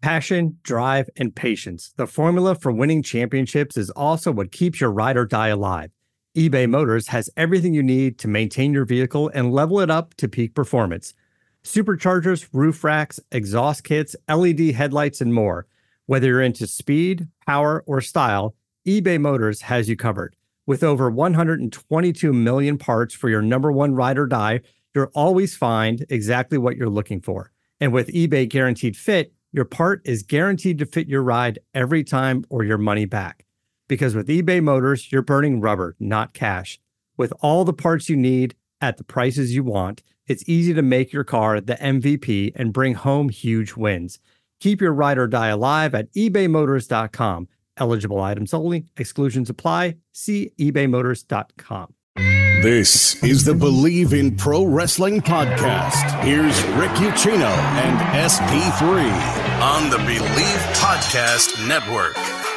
Passion, drive, and patience. The formula for winning championships is also what keeps your ride or die alive. eBay Motors has everything you need to maintain your vehicle and level it up to peak performance. Superchargers, roof racks, exhaust kits, LED headlights, and more. Whether you're into speed, power, or style, eBay Motors has you covered. With over 122 million parts for your number one ride or die, you'll always find exactly what you're looking for. And with eBay Guaranteed Fit, your part is guaranteed to fit your ride every time or your money back. Because with eBay Motors, you're burning rubber, not cash. With all the parts you need at the prices you want, it's easy to make your car the MVP and bring home huge wins. Keep your ride or die alive at ebaymotors.com. Eligible items only. Exclusions apply. See ebaymotors.com. This is the Believe in Pro Wrestling podcast. Here's Rick Ucchino and SP3 on the Believe Podcast Network.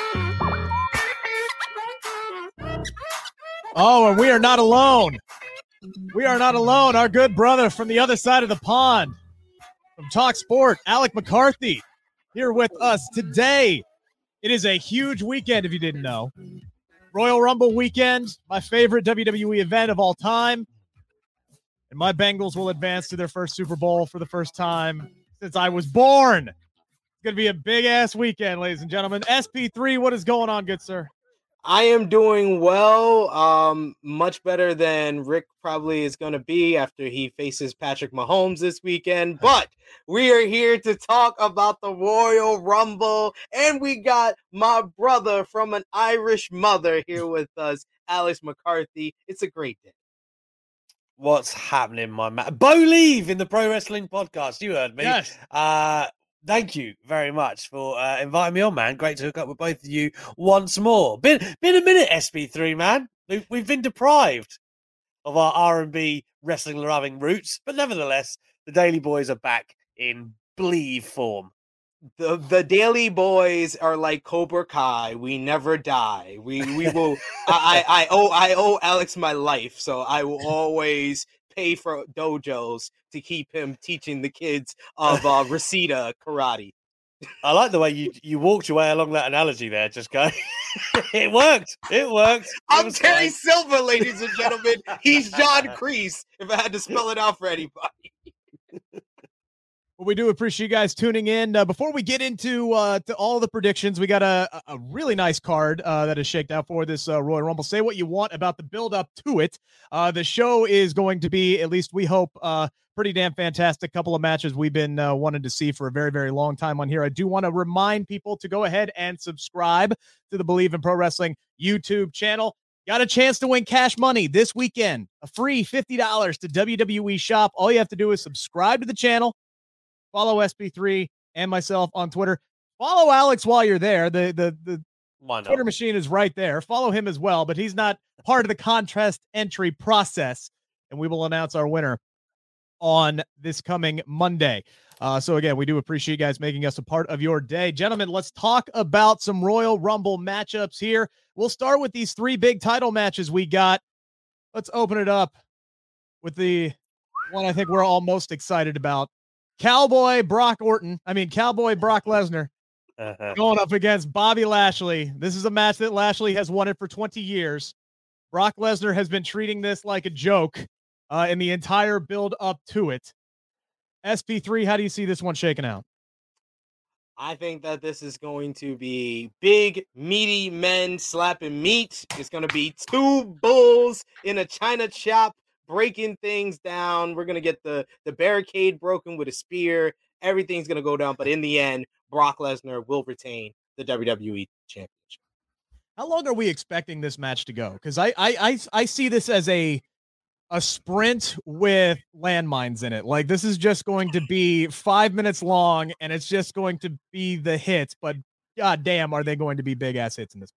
Oh, and we are not alone. We are not alone. Our good brother from the other side of the pond, from Talk Sport, Alec McCarthy, here with us today. It is a huge weekend, if you didn't know. Royal Rumble weekend, my favorite WWE event of all time. And my Bengals will advance to their first Super Bowl for the first time since I was born. It's going to be a big-ass weekend, ladies and gentlemen. SP3, what is going on, good sir? I am doing well, much better than Rick probably is going to be after he faces Patrick Mahomes this weekend. But we are here to talk about the Royal Rumble, and we got my brother from an Irish mother here with us, Alex McCarthy. It's a great day. What's happening, my man? Believe in the Pro Wrestling Podcast. You heard me. Yes. Thank you very much for inviting me on, man. Great to hook up with both of you once more. Been a minute, SP3, man. We've been deprived of our R&B wrestling-loving roots, but nevertheless, the Daily Boys are back in Believe form. The Daily Boys are like Cobra Kai. We never die. We will. I owe Alex my life, so I will always pay for dojos to keep him teaching the kids of Reseda karate. I like the way you walked your way along that analogy there. Just go. It worked. I'm Terry Silver, ladies and gentlemen. He's John Kreese, if I had to spell it out for anybody. Well, we do appreciate you guys tuning in. Before we get into to all the predictions, we got a really nice card that is shaked out for this Royal Rumble. Say what you want about the build-up to it. The show is going to be, at least we hope, pretty damn fantastic. Couple of matches we've been wanting to see for a very, very long time on here. I do want to remind people to go ahead and subscribe to the Believe in Pro Wrestling YouTube channel. Got a chance to win cash money this weekend. A free $50 to WWE Shop. All you have to do is subscribe to the channel. Follow SP3 and myself on Twitter. Follow Alex while you're there. The Twitter machine is right there. Follow him as well, but he's not part of the contest entry process, and we will announce our winner on this coming Monday. So again, we do appreciate you guys making us a part of your day. Gentlemen, let's talk about some Royal Rumble matchups here. We'll start with these three big title matches we got. Let's open it up with the one I think we're all most excited about. Cowboy Brock Lesnar going up against Bobby Lashley. This is a match that Lashley has wanted for 20 years. Brock Lesnar has been treating this like a joke in the entire build up to it. SP3, how do you see this one shaking out? I think that this is going to be big, meaty men slapping meat. It's going to be two bulls in a china shop breaking things down. We're going to get the barricade broken with a spear. Everything's going to go down. But in the end, Brock Lesnar will retain the WWE Championship. How long are we expecting this match to go? Because I see this as a sprint with landmines in it. Like, this is just going to be 5 minutes long, and it's just going to be the hits. But god damn, are they going to be big-ass hits in this?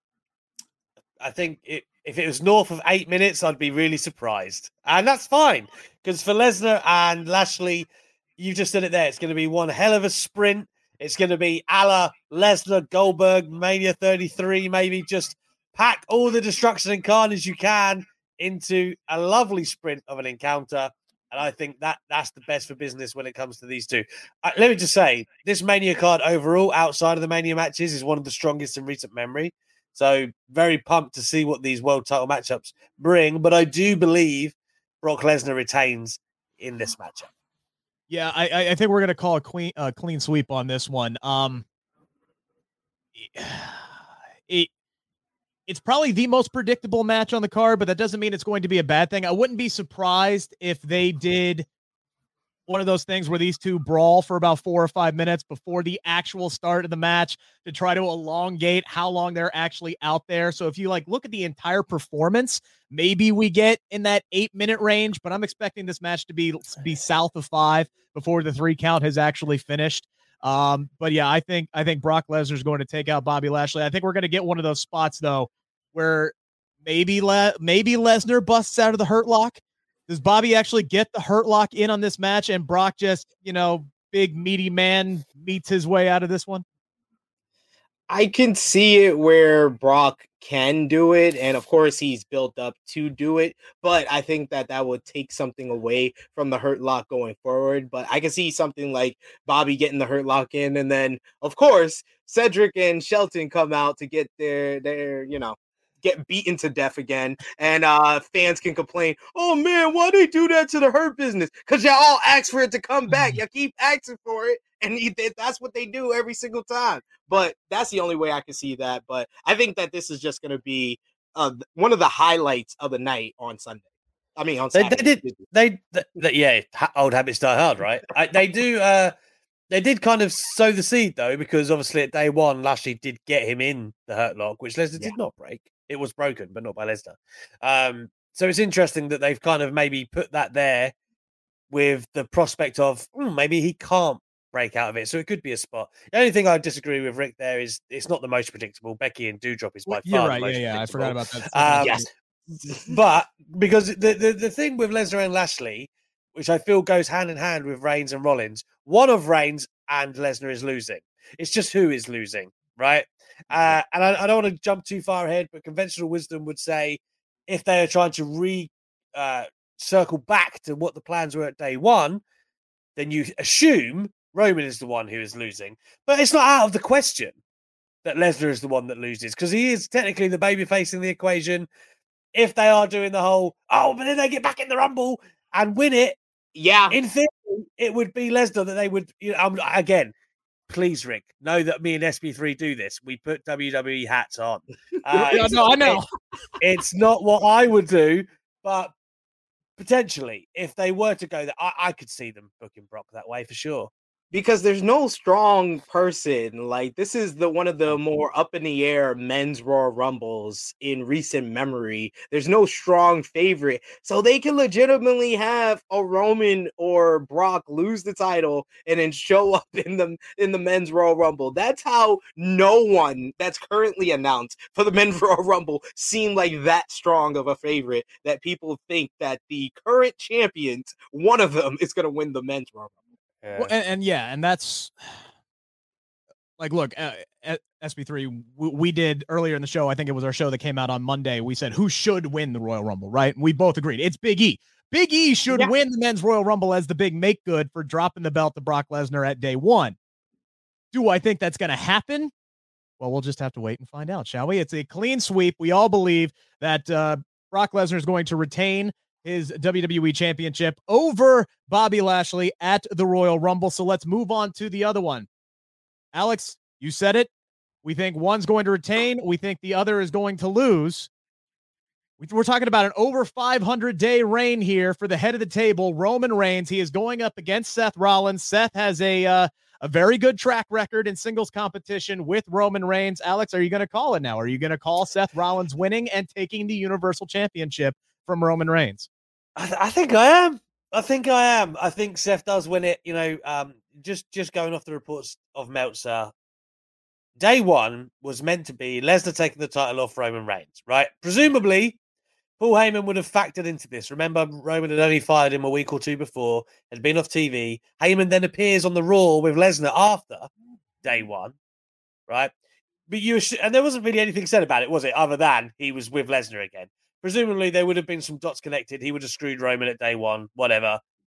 I think if it was north of 8 minutes, I'd be really surprised. And that's fine, because for Lesnar and Lashley, you just said it there. It's going to be one hell of a sprint. It's going to be a la Lesnar, Goldberg, Mania 33, maybe just pack all the destruction and carnage you can into a lovely sprint of an encounter. And I think that's the best for business when it comes to these two. Let me just say, this Mania card overall, outside of the Mania matches, is one of the strongest in recent memory. So very pumped to see what these world title matchups bring. But I do believe Brock Lesnar retains in this matchup. Yeah, I think we're going to call a clean sweep on this one. It's probably the most predictable match on the card, but that doesn't mean it's going to be a bad thing. I wouldn't be surprised if they did one of those things where these two brawl for about 4 or 5 minutes before the actual start of the match to try to elongate how long they're actually out there. So if you look at the entire performance, maybe we get in that 8-minute range, but I'm expecting this match to be south of 5 before the 3 count has actually finished. But yeah, I think Brock Lesnar is going to take out Bobby Lashley. I think we're going to get one of those spots though, where maybe Lesnar busts out of the Hurt Lock. Does Bobby actually get the Hurt Lock in on this match, and Brock just, big meaty man meets his way out of this one? I can see it where Brock can do it, and of course he's built up to do it, but I think that would take something away from the Hurt Lock going forward. But I can see something like Bobby getting the Hurt Lock in, and then of course Cedric and Shelton come out to get their get beaten to death again, and fans can complain, oh man, why they do that to the Hurt Business? Because y'all all ask for it to come back. Y'all keep asking for it, and that's what they do every single time. But that's the only way I can see that. But I think that this is just going to be one of the highlights of the night on Sunday. I mean, on Saturday. Yeah, old habits die hard, right? They did kind of sow the seed, though, because obviously at day one, Lashley did get him in the Hurt Lock, which Lesnar did not break. It was broken, but not by Lesnar. So it's interesting that they've kind of maybe put that there with the prospect of maybe he can't break out of it. So it could be a spot. The only thing I disagree with Rick there is it's not the most predictable. Becky and Doudrop is by far the most predictable. I forgot about that. Yes. But because the thing with Lesnar and Lashley, which I feel goes hand in hand with Reigns and Rollins, one of Reigns and Lesnar is losing. It's just who is losing, right? And I don't want to jump too far ahead, but conventional wisdom would say if they are trying to circle back to what the plans were at day one, then you assume Roman is the one who is losing. But it's not out of the question that Lesnar is the one that loses, because he is technically the babyface in the equation. If they are doing the whole, but then they get back in the Rumble and win it, in theory, it would be Lesnar that they would, again, please, Rick, know that me and SB3 do this. We put WWE hats on. I know. It's not what I would do, but potentially, if they were to go there, I could see them booking Brock that way for sure. Because there's no strong person. Like, this is one of the more up in the air men's Royal Rumbles in recent memory. There's no strong favorite. So they can legitimately have a Roman or Brock lose the title and then show up in the men's Royal Rumble. That's how no one that's currently announced for the men's Royal Rumble seemed like that strong of a favorite that people think that the current champions, one of them, is going to win the men's Royal Rumble. Yeah. Well, and that's look, SB3, we did earlier in the show, I think it was our show that came out on Monday, we said who should win the Royal Rumble, right? And we both agreed it's Big E. Big E should win the men's Royal Rumble as the big make good for dropping the belt to Brock Lesnar at day one. Do I think that's going to happen? Well, we'll just have to wait and find out, shall we? It's a clean sweep. We all believe that Brock Lesnar is going to retain his WWE Championship over Bobby Lashley at the Royal Rumble. So let's move on to the other one. Alex, you said it. We think one's going to retain. We think the other is going to lose. We're talking about an over 500-day reign here for the head of the table, Roman Reigns. He is going up against Seth Rollins. Seth has a very good track record in singles competition with Roman Reigns. Alex, are you going to call it now? Are you going to call Seth Rollins winning and taking the Universal Championship from Roman Reigns? I think I am. I think Seth does win it. Just going off the reports of Meltzer, day one was meant to be Lesnar taking the title off Roman Reigns, right? Presumably, Paul Heyman would have factored into this. Remember, Roman had only fired him a week or two before, had been off TV. Heyman then appears on the Raw with Lesnar after day one, right? But and there wasn't really anything said about it, was it? Other than he was with Lesnar again. Presumably, there would have been some dots connected. He would have screwed Roman at day one, whatever.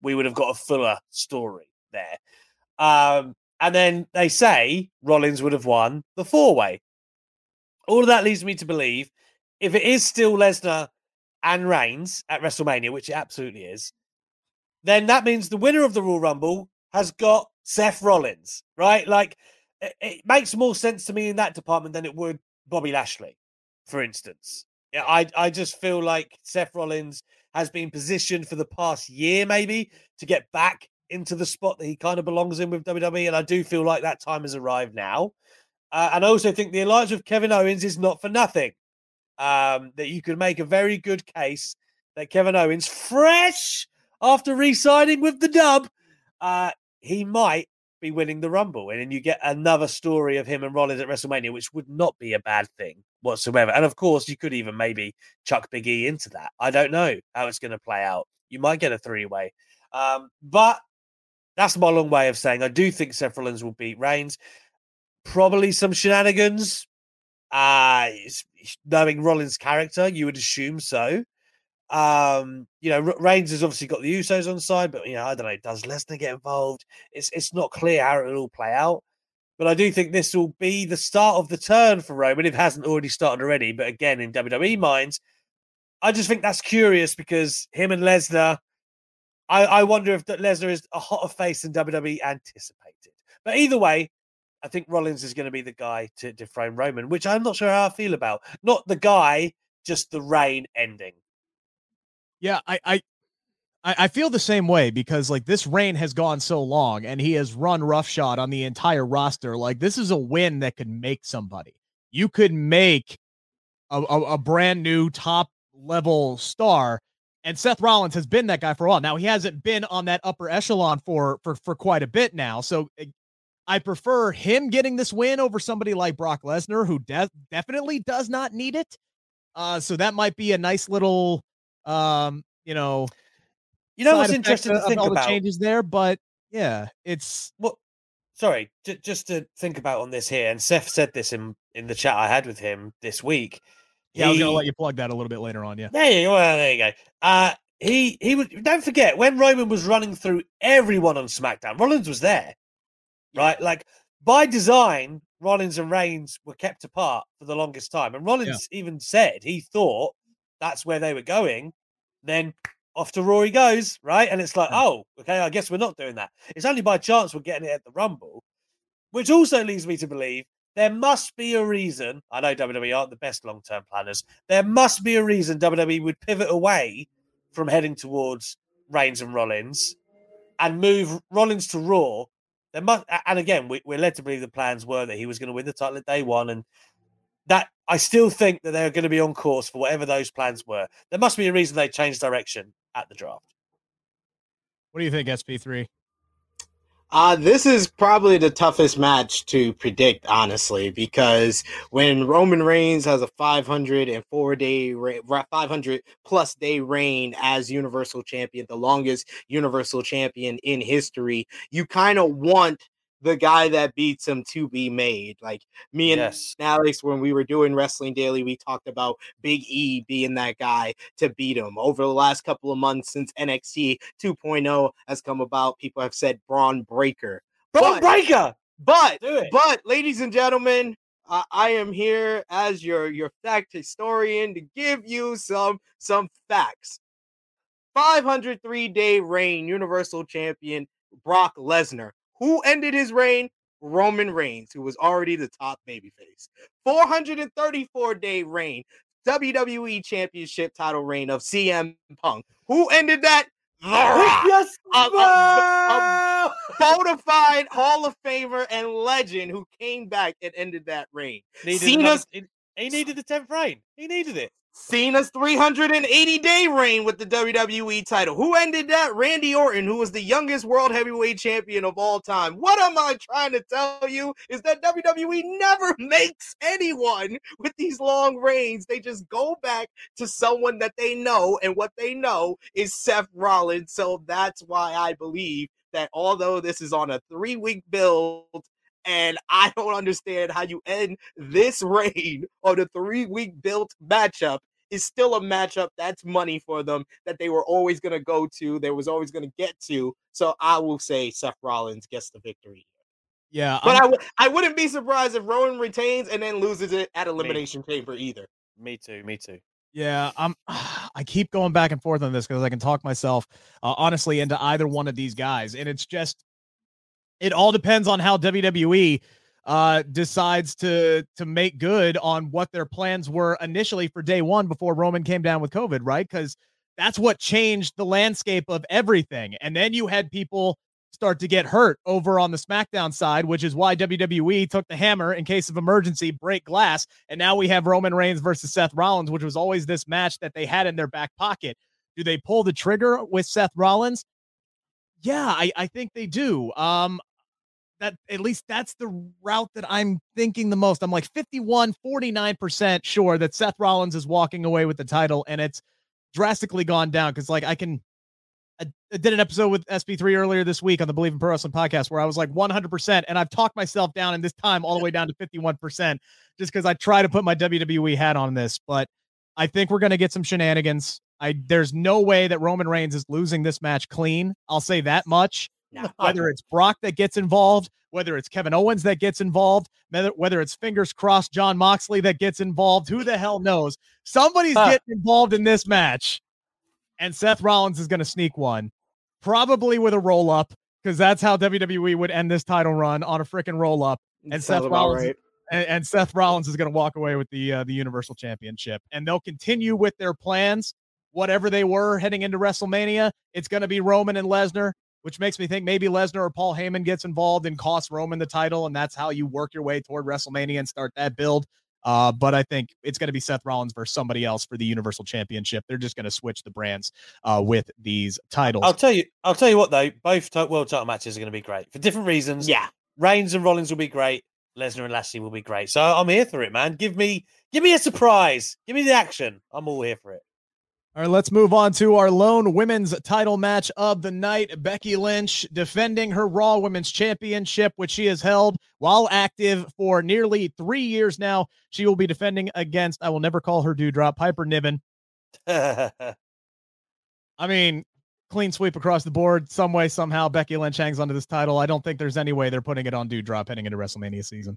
we would have got a fuller story there. And then they say Rollins would have won the 4-way. All of that leads me to believe if it is still Lesnar and Reigns at WrestleMania, which it absolutely is, then that means the winner of the Royal Rumble has got Seth Rollins, right? Like, it makes more sense to me in that department than it would Bobby Lashley, for instance. Yeah, I just feel like Seth Rollins has been positioned for the past year, maybe, to get back into the spot that he kind of belongs in with WWE, and I do feel like that time has arrived now. And I also think the alliance with Kevin Owens is not for nothing. That you could make a very good case that Kevin Owens, fresh after re-signing with the dub, he might be winning the Rumble. And then you get another story of him and Rollins at WrestleMania, which would not be a bad thing whatsoever. And of course, you could even maybe chuck Big E into that. I don't know how it's going to play out. You might get a 3-way. But that's my long way of saying I do think Seth Rollins will beat Reigns. Probably some shenanigans. Knowing Rollins' character, you would assume so. Reigns has obviously got the Usos on side, but I don't know. Does Lesnar get involved? It's not clear how it will all play out. But I do think this will be the start of the turn for Roman, if it hasn't already started already. But again, in WWE minds, I just think that's curious because him and Lesnar. I wonder if Lesnar is a hotter face than WWE anticipated. But either way, I think Rollins is going to be the guy to dethrone Roman, which I'm not sure how I feel about. Not the guy, just the reign ending. Yeah, I feel the same way because like this reign has gone so long and he has run roughshod on the entire roster. Like this is a win that could make somebody. You could make a brand new top level star. And Seth Rollins has been that guy for a while. Now he hasn't been on that upper echelon for quite a bit now. So I prefer him getting this win over somebody like Brock Lesnar, who definitely does not need it. So that might be a nice little, what's interesting to think all about? The changes there, but yeah, it's sorry, just to think about on this here. And Seth said this in the chat I had with him this week. Yeah, I was gonna let you plug that a little bit later on. Yeah, there you go. He would. Don't forget when Roman was running through everyone on SmackDown, Rollins was there, right? Like by design, Rollins and Reigns were kept apart for the longest time, and Rollins even said he thought that's where they were going. Then off to Raw he goes, right? And it's like, oh, okay, I guess we're not doing that. It's only by chance we're getting it at the Rumble, which also leads me to believe there must be a reason. I know WWE aren't the best long-term planners. There must be a reason WWE would pivot away from heading towards Reigns and Rollins and move Rollins to Raw. And again, we're led to believe the plans were that he was going to win the title at day one, and that I still think that they're going to be on course for whatever those plans were. There must be a reason they changed direction at the draft. What do you think, SP3? This is probably the toughest match to predict, honestly, because when Roman Reigns has a 500 plus day reign as Universal Champion, the longest Universal Champion in history, you kind of want the guy that beats him to be made. Like me and Alex, when we were doing Wrestling Daily, we talked about Big E being that guy to beat him. Over the last couple of months since NXT 2.0 has come about, people have said Braun Breaker. But, ladies and gentlemen, I am here as your fact historian to give you some facts. 503-day reign, Universal Champion Brock Lesnar. Who ended his reign? Roman Reigns, who was already the top babyface. 434-day reign, WWE Championship title reign of CM Punk. Who ended that? The Rock. A bona fide Hall of Famer and legend who came back and ended that reign. He needed the 10th reign. He needed it. Cena's 380-day reign with the WWE title. Who ended that? Randy Orton, who was the youngest world heavyweight champion of all time. What am I trying to tell you is that WWE never makes anyone with these long reigns. They just go back to someone that they know, and what they know is Seth Rollins. So that's why I believe that although this is on a 3-week build, and I don't understand how you end this reign on a 3-week built matchup is still a matchup that's money for them that they were always going to go to. They was always going to get to. So I will say Seth Rollins gets the victory. Yeah, but I wouldn't be surprised if Rowan retains and then loses it at Elimination Chamber either. Me too. Yeah, I keep going back and forth on this because I can talk myself honestly into either one of these guys, and it's just it all depends on how WWE decides to make good on what their plans were initially for day one before Roman came down with COVID, right? Because that's what changed the landscape of everything, and then you had people start to get hurt over on the SmackDown side, which is why WWE took the hammer in case of emergency, break glass. And now we have Roman Reigns versus Seth Rollins, which was always this match that they had in their back pocket. Do they pull the trigger with Seth Rollins? Yeah, I think they do. That at least that's the route that I'm thinking the most. I'm like 49% sure that Seth Rollins is walking away with the title, and it's drastically gone down because like I did an episode with SP3 earlier this week on the Believe in Pro Wrestling podcast where I was like 100%, and I've talked myself down in this time all the way down to 51% just because I try to put my WWE hat on this. But I think we're going to get some shenanigans. There's no way that Roman Reigns is losing this match clean. I'll say that much. Whether it's Brock that gets involved, whether it's Kevin Owens that gets involved, whether it's fingers crossed Jon Moxley that gets involved, who the hell knows? Somebody's getting involved in this match. And Seth Rollins is going to sneak one, probably with a roll up, because that's how WWE would end this title run, on a freaking roll up. And Seth Rollins, and Seth Rollins is going to walk away with the Universal Championship. And they'll continue with their plans, whatever they were heading into WrestleMania. It's going to be Roman and Lesnar, which makes me think maybe Lesnar or Paul Heyman gets involved and costs Roman the title, and that's how you work your way toward WrestleMania and start that build. But I think it's going to be Seth Rollins versus somebody else for the Universal Championship. They're just going to switch the brands with these titles. I'll tell you what though, both world title matches are going to be great for different reasons. Yeah, Reigns and Rollins will be great. Lesnar and Lashley will be great. So I'm here for it, man. Give me a surprise. Give me the action. I'm all here for it. All right, let's move on to our lone women's title match of the night. Becky Lynch defending her Raw Women's Championship, which she has held while active for nearly 3 years now. She will be defending against, I will never call her Doudrop, Piper Niven. I mean, clean sweep across the board. Some way, somehow, Becky Lynch hangs onto this title. I don't think there's any way they're putting it on Doudrop heading into WrestleMania season.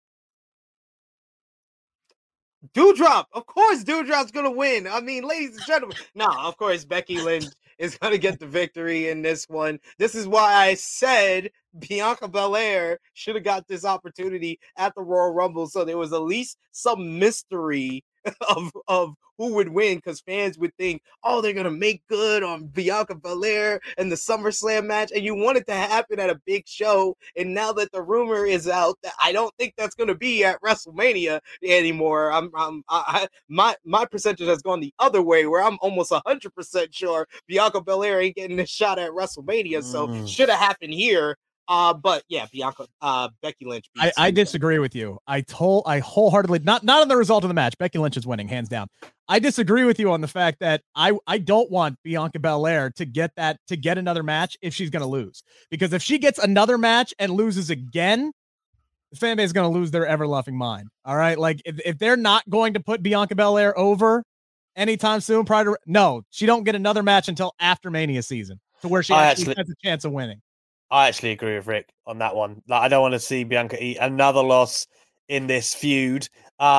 Doudrop, of course Doudrop's gonna win. I mean, ladies and gentlemen, of course Becky Lynch is gonna get the victory in this one. This is why I said Bianca Belair should have got this opportunity at the Royal Rumble, so there was at least some mystery of who would win, because fans would think, oh, they're gonna make good on Bianca Belair and the SummerSlam match, and you want it to happen at a big show. And now that the rumor is out, that I don't think that's gonna be at WrestleMania anymore. My percentage has gone the other way, where I'm almost 100% sure Bianca Belair ain't getting this shot at WrestleMania. So should have happened here. But yeah, Becky Lynch. I disagree with you. I wholeheartedly, not on the result of the match. Becky Lynch is winning, hands down. I disagree with you on the fact that I don't want Bianca Belair to get another match if she's going to lose, because if she gets another match and loses again, the fan base is going to lose their ever-loving mind. All right. Like if they're not going to put Bianca Belair over anytime soon she don't get another match until after Mania season, to where she actually has a chance of winning. I actually agree with Rick on that one. Like, I don't want to see Bianca eat another loss in this feud.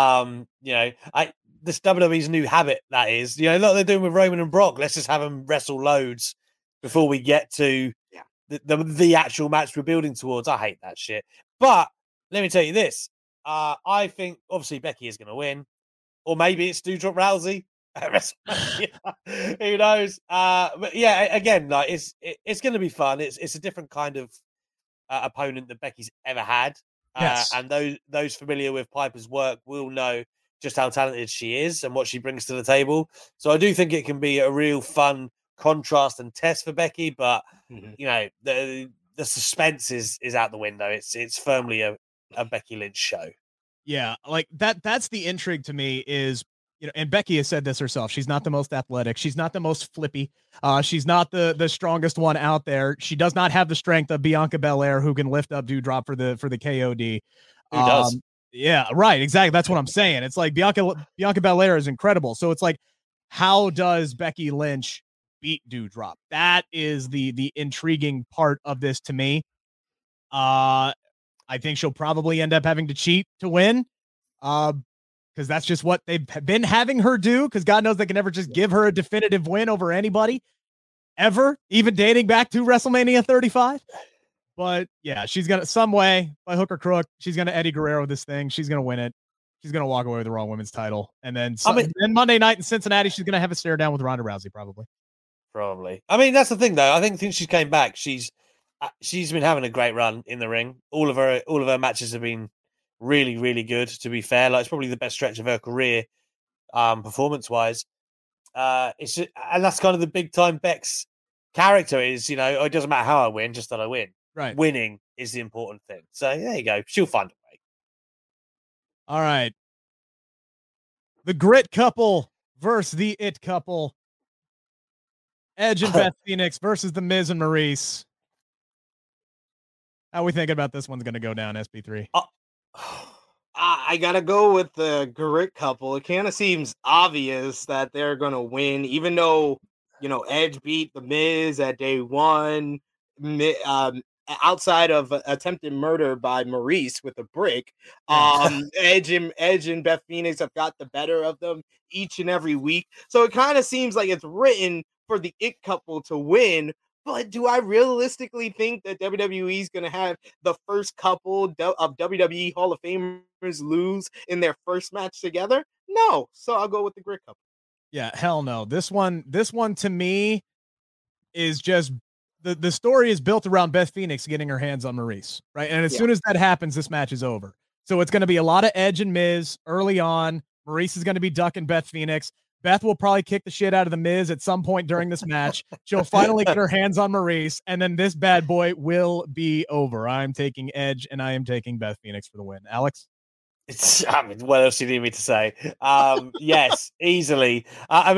This WWE's new habit, that is, like they're doing with Roman and Brock. Let's just have them wrestle loads before we get to the actual match we're building towards. I hate that shit. But let me tell you this. I think obviously Becky is going to win, or maybe it's Doudrop Rousey. Who knows? But yeah, again, like it's going to be fun. It's a different kind of opponent that Becky's ever had. Yes. And those familiar with Piper's work will know just how talented she is and what she brings to the table. So I do think it can be a real fun contrast and test for Becky. But the suspense is out the window. It's firmly a Becky Lynch show. Yeah, like that's the intrigue to me is. And Becky has said this herself. She's not the most athletic. She's not the most flippy. She's not the strongest one out there. She does not have the strength of Bianca Belair, who can lift up Doudrop for the KOD. Who does? Yeah, right. Exactly. That's what I'm saying. It's like Bianca Belair is incredible. So it's like, how does Becky Lynch beat Doudrop? That is the intriguing part of this to me. I think she'll probably end up having to cheat to win. Because that's just what they've been having her do, because God knows they can never just give her a definitive win over anybody, ever, even dating back to WrestleMania 35. But yeah, she's going to, some way, by hook or crook, she's going to Eddie Guerrero this thing. She's going to win it. She's going to walk away with the Raw Women's title. And then then Monday night in Cincinnati, she's going to have a stare down with Ronda Rousey, probably. Probably. I mean, that's the thing, though. I think since she came back, she's been having a great run in the ring. All of her matches have been really, really good, to be fair. Like, it's probably the best stretch of her career, performance-wise. And that's kind of the big-time Beck's character is, it doesn't matter how I win, just that I win. Right. Winning is the important thing. So there you go. She'll find a way. All right. The Grit couple versus the It couple. Edge and Beth Phoenix versus The Miz and Maurice. How are we thinking about this one's going to go down, SP3? I gotta go with the Grit couple. It kind of seems obvious that they're gonna win, even though Edge beat The Miz at day one, outside of attempted murder by Maurice with a brick. Edge and Beth Phoenix have got the better of them each and every week, so it kind of seems like it's written for the It couple to win. But do I realistically think that WWE is going to have the first couple of WWE Hall of Famers lose in their first match together? No. So I'll go with the Grit couple. Yeah, hell no. This one to me is just the story is built around Beth Phoenix getting her hands on Maurice, right? And as soon as that happens, this match is over. So it's going to be a lot of Edge and Miz early on. Maurice is going to be ducking Beth Phoenix. Beth will probably kick the shit out of The Miz at some point during this match. She'll finally get her hands on Maurice, and then this bad boy will be over. I'm taking Edge, and I am taking Beth Phoenix for the win. Alex? What else do you need me to say? Yes, easily.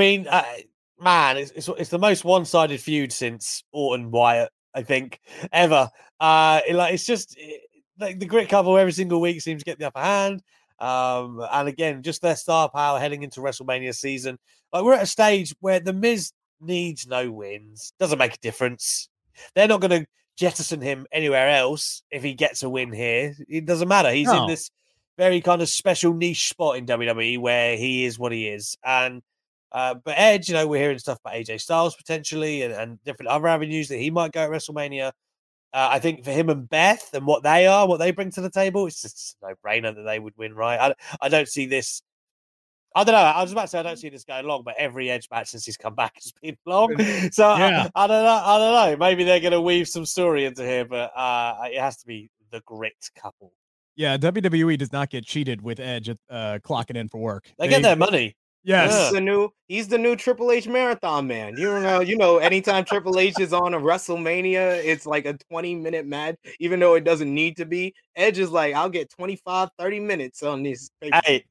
Man, it's the most one-sided feud since Orton Wyatt, I think, ever. It's just the Grit couple every single week seems to get the upper hand. And again, just their star power heading into WrestleMania season. Like, we're at a stage where The Miz needs no wins. Doesn't make a difference. They're not going to jettison him anywhere else if he gets a win here. It doesn't matter. He's in this very kind of special niche spot in WWE where he is what he is. And but Edge, we're hearing stuff about AJ Styles potentially and different other avenues that he might go at WrestleMania. I think for him and Beth and what they bring to the table, it's just a no-brainer that they would win, right? I don't see this. I don't know. I was about to say I don't see this going long, but every Edge match since he's come back has been long. So yeah. I don't know. Maybe they're going to weave some story into here, but it has to be the Grit couple. Yeah, WWE does not get cheated with Edge clocking in for work. They get their money. Yes, he's the new Triple H marathon man. Anytime Triple H is on a WrestleMania, it's like a 20-minute match, even though it doesn't need to be. Edge is like, I'll get 25, 30 minutes on this. Hey,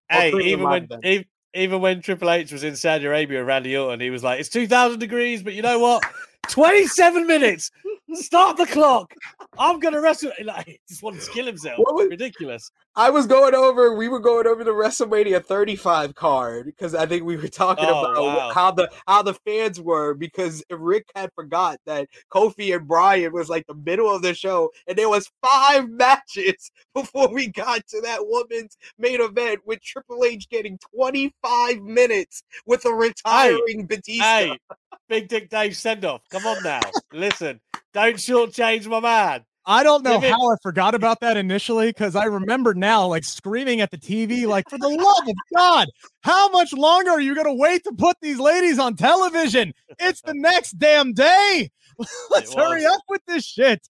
even when Triple H was in Saudi Arabia, Randy Orton, he was like, it's 2,000 degrees, but you know what? 27 minutes. Start the clock. I'm going to wrestle. He just wanted to kill himself. Ridiculous. We were going over the WrestleMania 35 card because I think we were talking about how the fans were, because Rick had forgot that Kofi and Bryan was like the middle of the show and there was 5 matches before we got to that women's main event with Triple H getting 25 minutes with a retiring Batista. Hey, Big Dick Dave send-off. Come on now. Listen, don't shortchange my man. I don't know how I forgot about that initially, because I remember now, like, screaming at the TV, like, for the love of God, how much longer are you going to wait to put these ladies on television? It's the next damn day. Let's hurry up with this shit.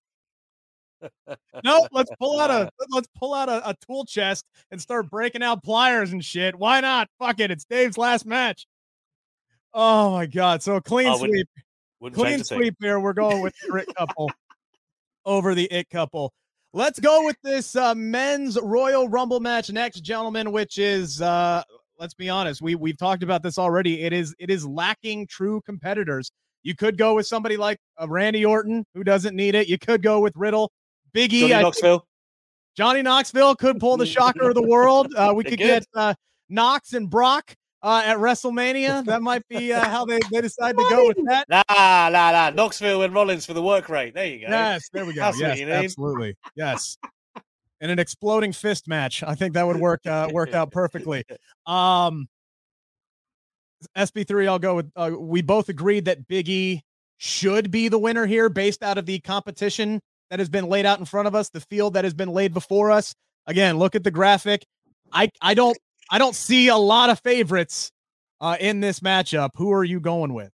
No, let's pull out a tool chest and start breaking out pliers and shit. Why not? Fuck it. It's Dave's last match. Oh my God. So clean sweep. Clean sweep here. We're going with the Grit couple over the It couple. Let's go with this men's Royal Rumble match next, gentlemen, which is let's be honest, we've talked about this already. It is lacking true competitors. You could go with somebody like Randy Orton, who doesn't need it. You could go with Riddle. Big E. Johnny Knoxville could pull the shocker of the world. We could get Knox and Brock. at WrestleMania. That might be how they decide to go with that. Nah. Knoxville and Rollins for the work rate. There you go. Yes, there we go. That's what Yes, you need. absolutely. Yes. And an exploding fist match. I think that would work out perfectly. SB3, I'll go with. We both agreed that Big E should be the winner here, based out of the competition that has been laid out in front of us, the field that has been laid before us. Again, look at the graphic. I don't see a lot of favorites in this matchup. Who are you going with?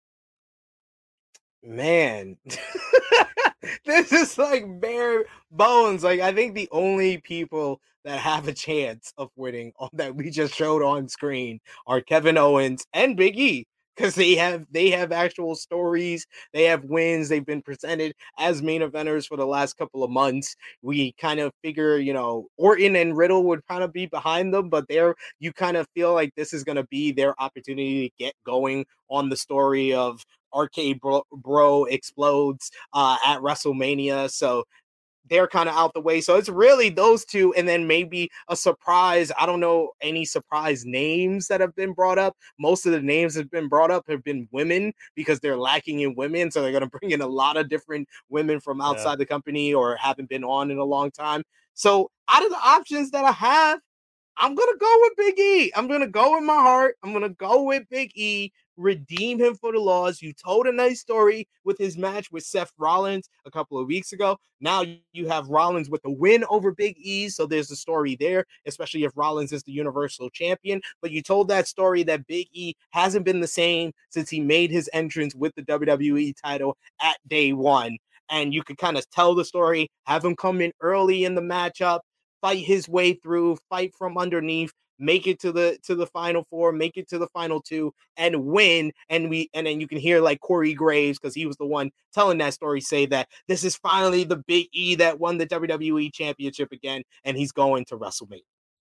Man, this is like bare bones. Like, I think the only people that have a chance of winning that we just showed on screen are Kevin Owens and Big E, because they have actual stories, they have wins, they've been presented as main eventers for the last couple of months. We kind of figure, Orton and Riddle would kind of be behind them, but you kind of feel like this is going to be their opportunity to get going on the story of RK Bro explodes at WrestleMania. So they're kind of out the way. So it's really those two, and then maybe a surprise. I don't know any surprise names that have been brought up. Most of the names that have been brought up have been women, because they're lacking in women. So they're going to bring in a lot of different women from outside the company or haven't been on in a long time. So out of the options that I have, I'm going to go with Big E. I'm going to go with my heart. I'm going to go with Big E. Redeem him for the loss. You told a nice story with his match with Seth Rollins a couple of weeks ago. Now you have Rollins with the win over Big E, so there's a story there, especially if Rollins is the Universal Champion. But you told that story that Big E hasn't been the same since he made his entrance with the WWE title at day one. And you could kind of tell the story, have him come in early in the matchup, fight his way through, fight from underneath, make it to the final four, make it to the final two, and win. And then you can hear like Corey Graves, because he was the one telling that story, say that this is finally the Big E that won the WWE Championship again, and he's going to WrestleMania.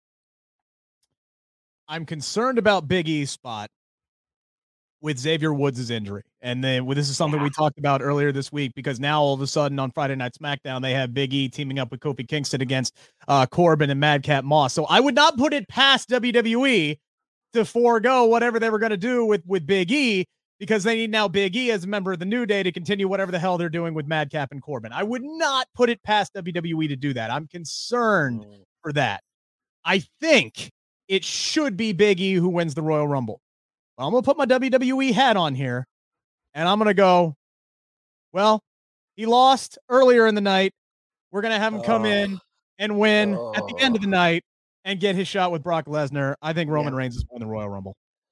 I'm concerned about Big E's spot with Xavier Woods' injury. And then this is something we talked about earlier this week, because now all of a sudden on Friday Night SmackDown, they have Big E teaming up with Kofi Kingston against Corbin and Madcap Moss. So I would not put it past WWE to forego whatever they were going to do with Big E, because they need now Big E as a member of the New Day to continue whatever the hell they're doing with Madcap and Corbin. I would not put it past WWE to do that. I'm concerned for that. I think it should be Big E who wins the Royal Rumble. I'm going to put my WWE hat on here, and I'm going to go, well, he lost earlier in the night. We're going to have him come in and win at the end of the night and get his shot with Brock Lesnar. I think Roman Reigns is winning the Royal Rumble.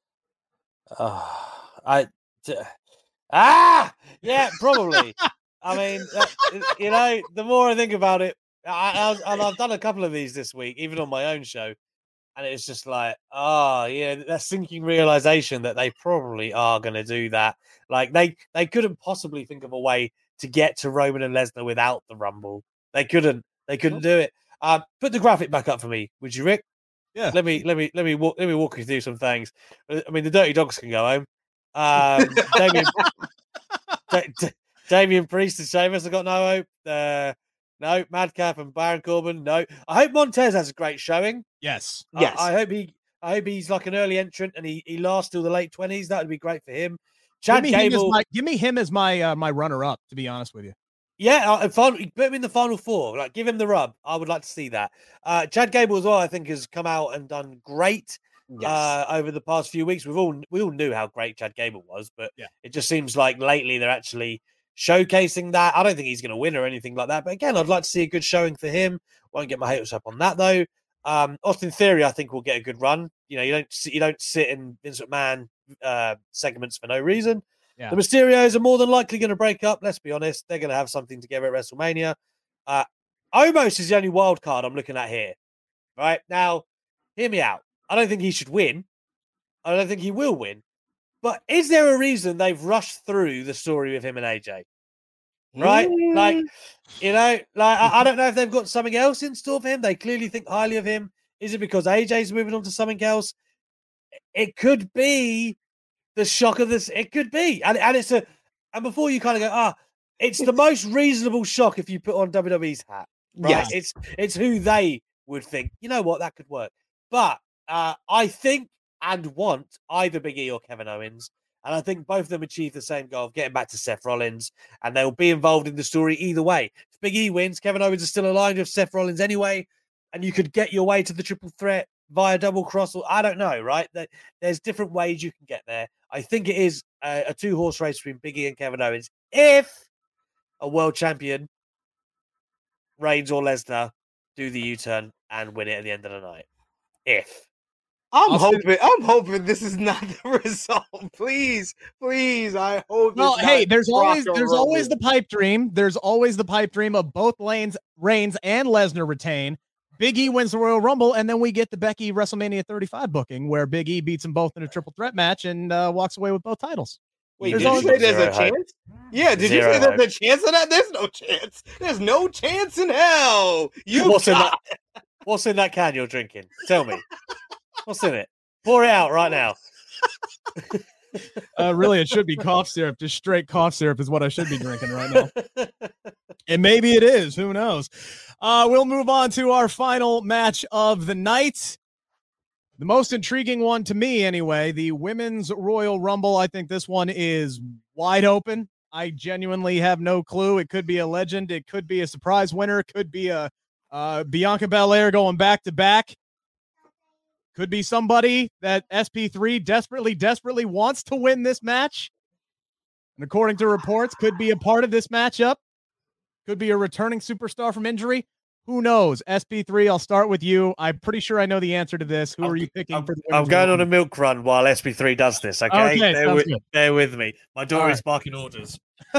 Yeah, probably. I mean, the more I think about it, I've done a couple of these this week, even on my own show. And it's just like, that sinking realization that they probably are going to do that. Like they couldn't possibly think of a way to get to Roman and Lesnar without the Rumble. They couldn't do it. Put the graphic back up for me, would you, Rick? Yeah. Let me walk you through some things. I mean, the Dirty Dogs can go home. Damian Priest and Sheamus have got no hope. No, Madcap and Baron Corbin. No, I hope Montez has a great showing. Yes. I hope he's like an early entrant and he lasts till the late 20s. That would be great for him. Chad Gable. Give me him as my my runner up, to be honest with you. Yeah, put him in the final four. Like, give him the rub. I would like to see that. Chad Gable as well, I think, has come out and done great over the past few weeks. We all knew how great Chad Gable was, but it just seems like lately they're actually showcasing that. I don't think he's going to win or anything like that. But again, I'd like to see a good showing for him. Won't get my hopes up on that though. Austin Theory, I think, will get a good run. You don't sit in Vince McMahon segments for no reason. Yeah. The Mysterios are more than likely going to break up. Let's be honest. They're going to have something together at WrestleMania. Omos is the only wild card I'm looking at here. Right? Now, hear me out. I don't think he should win. I don't think he will win. But is there a reason they've rushed through the story with him and AJ? Right? I don't know if they've got something else in store for him. They clearly think highly of him. Is it because AJ's moving on to something else? It could be the shock of this. It could be. And before you kind of go, it's the most reasonable shock if you put on WWE's hat. Right? Yes. It's who they would think, you know what, that could work. But I think and want either Big E or Kevin Owens. And I think both of them achieve the same goal of getting back to Seth Rollins, and they'll be involved in the story either way. If Big E wins, Kevin Owens is still aligned with Seth Rollins anyway, and you could get your way to the triple threat via double cross, or I don't know, right? There's different ways you can get there. I think it is a two-horse race between Big E and Kevin Owens. If a world champion, Reigns or Lesnar, do the U-turn and win it at the end of the night. If. I'm hoping this is not the result. Please, I hope. Well, hey, there's always Roman. the pipe dream. There's always the pipe dream of both Reigns and Lesnar retain. Big E wins the Royal Rumble, and then we get the Becky WrestleMania 35 booking where Big E beats them both in a triple threat match and walks away with both titles. Wait, did you say there's a chance? Yeah, did you say there's a chance of that? There's no chance. There's no chance in hell. What's in that can you're drinking? Tell me. What's in it? Pour it out right now. Really, it should be cough syrup. Just straight cough syrup is what I should be drinking right now. And maybe it is. Who knows? We'll move on to our final match of the night. The most intriguing one to me, anyway, the Women's Royal Rumble. I think this one is wide open. I genuinely have no clue. It could be a legend. It could be a surprise winner. It could be a Bianca Belair going back-to-back. Could be somebody that SP3 desperately wants to win this match. And according to reports, could be a part of this matchup. Could be a returning superstar from injury. Who knows? SP3, I'll start with you. I'm pretty sure I know the answer to this. Who are you picking for the I'm going on a milk run while SP3 does this, okay? Bear with me. My daughter is barking orders.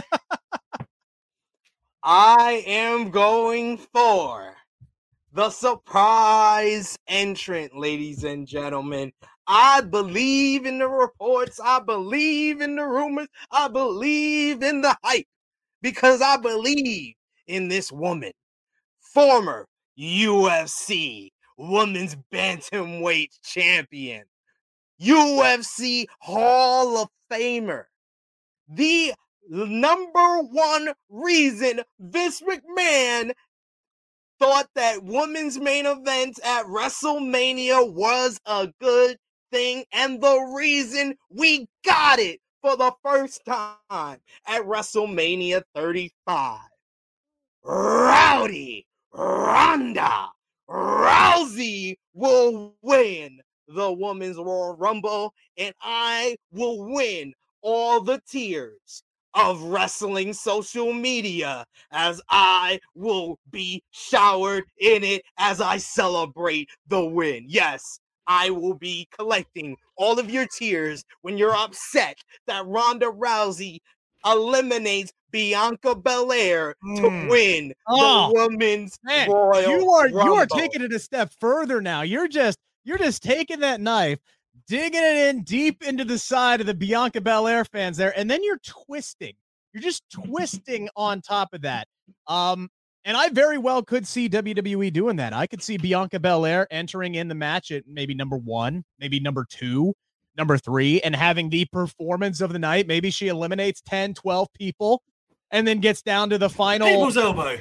I am going for the surprise entrant, ladies and gentlemen. I believe in the reports. I believe in the rumors. I believe in the hype because I believe in this woman. Former UFC Women's Bantamweight Champion. UFC Hall of Famer. The number one reason Vince McMahon thought that women's main events at WrestleMania was a good thing, and the reason we got it for the first time at WrestleMania 35. Rowdy Ronda Rousey will win the Women's Royal Rumble, and I will win all the tears of wrestling social media as I will be showered in it as I celebrate the win. Yes, I will be collecting all of your tears when you're upset that Ronda Rousey eliminates Bianca Belair to win the Women's Royal Rumble. You are taking it a step further now. You're just taking that knife, digging it in deep into the side of the Bianca Belair fans there, and then you're twisting. You're just twisting on top of that. And I very well could see WWE doing that. I could see Bianca Belair entering in the match at maybe number 1, maybe number 2, number 3, and having the performance of the night. Maybe she eliminates 10, 12 people and then gets down to the final. People's elbow.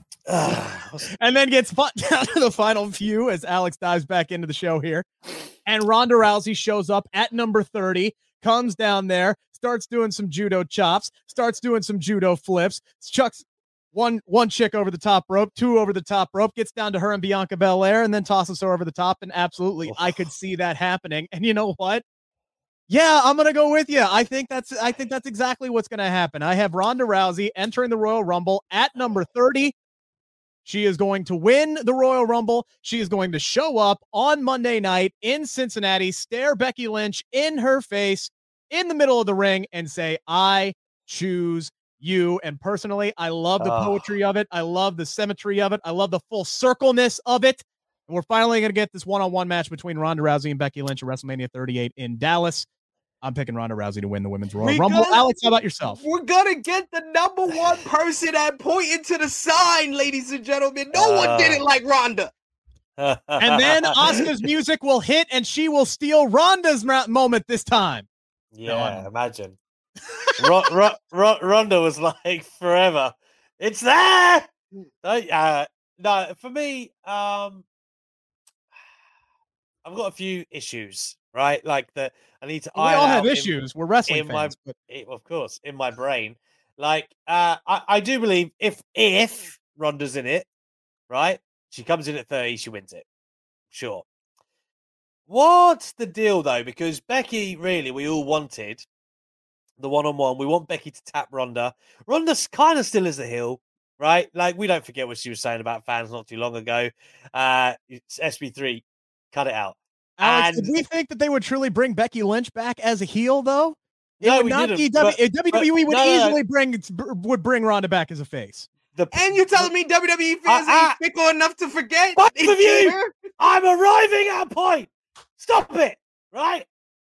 And then gets down to the final few as Alex dives back into the show here. And Ronda Rousey shows up at number 30, comes down there, starts doing some judo chops, starts doing some judo flips, chucks one chick over the top rope, 2 over the top rope, gets down to her and Bianca Belair, and then tosses her over the top. And absolutely, I could see that happening. And you know what? Yeah, I'm gonna go with you. I think that's exactly what's gonna happen. I have Ronda Rousey entering the Royal Rumble at number 30. She is going to win the Royal Rumble. She is going to show up on Monday night in Cincinnati, stare Becky Lynch in her face in the middle of the ring, and say, "I choose you." And personally, I love the poetry of it. I love the symmetry of it. I love the full circleness of it. And we're finally going to get this one-on-one match between Ronda Rousey and Becky Lynch at WrestleMania 38 in Dallas. I'm picking Ronda Rousey to win the Women's Royal Rumble. Alex, how about yourself? We're going to get the number one person at pointing to the sign, ladies and gentlemen. No one did it like Ronda. And then Asuka's music will hit, and she will steal Ronda's moment this time. Yeah, imagine. Ronda was like, forever. It's there! No, for me, I've got a few issues right? Like I need to We iron all out have issues. We're wrestling fans. of course, in my brain. Like, I do believe if Ronda's in it, right? She comes in at 30, she wins it. Sure. What's the deal though? Because Becky, really, we all wanted the one-on-one. We want Becky to tap Ronda. Ronda's kind of still is a heel, right? Like, we don't forget what she was saying about fans not too long ago. It's SB3, cut it out. Alex, did we think that they would truly bring Becky Lynch back as a heel, though? No, we didn't. WWE would easily bring Ronda back as a face. And you're telling me WWE fans ain't fickle enough to forget? Both of you! I'm arriving at a point! Stop it! Right?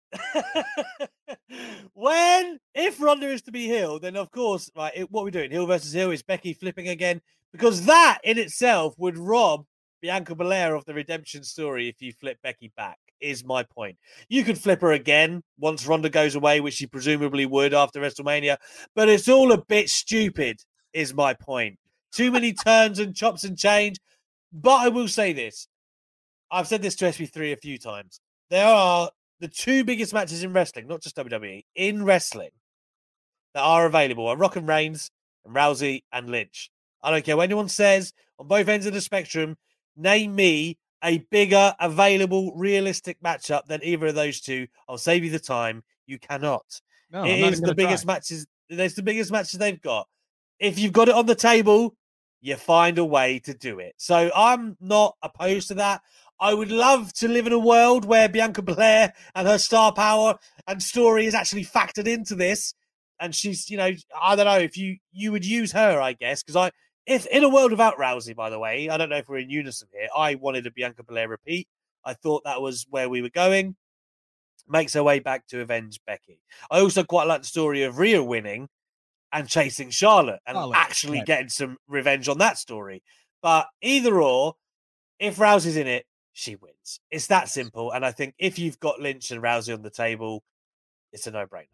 If Ronda is to be heel, then of course, right, what we're doing, heel versus heel, is Becky flipping again, because that in itself would rob Bianca Belair of the redemption story if you flip Becky back, is my point. You could flip her again once Ronda goes away, which she presumably would after WrestleMania, but it's all a bit stupid, is my point. Too many turns and chops and change. But I will say this. I've said this to SB3 a few times. There are the two biggest matches in wrestling, not just WWE, in wrestling that are available are Rock and Reigns and Rousey and Lynch. I don't care what anyone says on both ends of the spectrum. Name me a bigger, available, realistic matchup than either of those two. I'll save you the time. You cannot. No, it is the biggest matches. There's the biggest matches they've got. If you've got it on the table, you find a way to do it. So I'm not opposed to that. I would love to live in a world where Bianca Belair and her star power and story is actually factored into this. And she's, I don't know if you would use her, I guess, because if in a world without Rousey, by the way, I don't know if we're in unison here. I wanted a Bianca Belair repeat. I thought that was where we were going. Makes her way back to avenge Becky. I also quite like the story of Rhea winning and chasing Charlotte and actually getting some revenge on that story. But either or, if Rousey's in it, she wins. It's that simple. And I think if you've got Lynch and Rousey on the table, it's a no-brainer.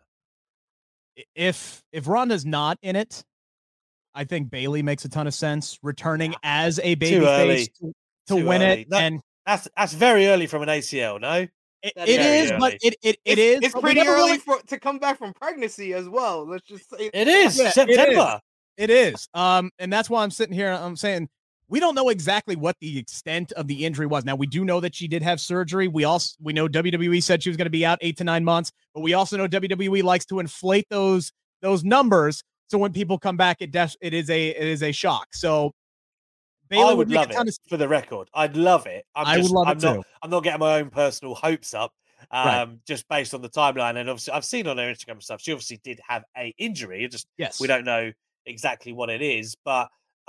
If Ronda's not in it, I think Bayley makes a ton of sense. Returning as a babyface to win it. And that's very early from an ACL, no? It is, but it is. It's pretty early to come back from pregnancy as well. Let's just say it is September. It is. And that's why I'm sitting here. I'm saying we don't know exactly what the extent of the injury was. Now we do know that she did have surgery. We know WWE said she was going to be out 8 to 9 months, but we also know WWE likes to inflate those numbers. So when people come back, it is a shock. So Bayley would love it. For the record, I'd love it. I would love it too. I'm not getting my own personal hopes up, just based on the timeline. And obviously, I've seen on her Instagram and stuff. She obviously did have a injury. We don't know exactly what it is, but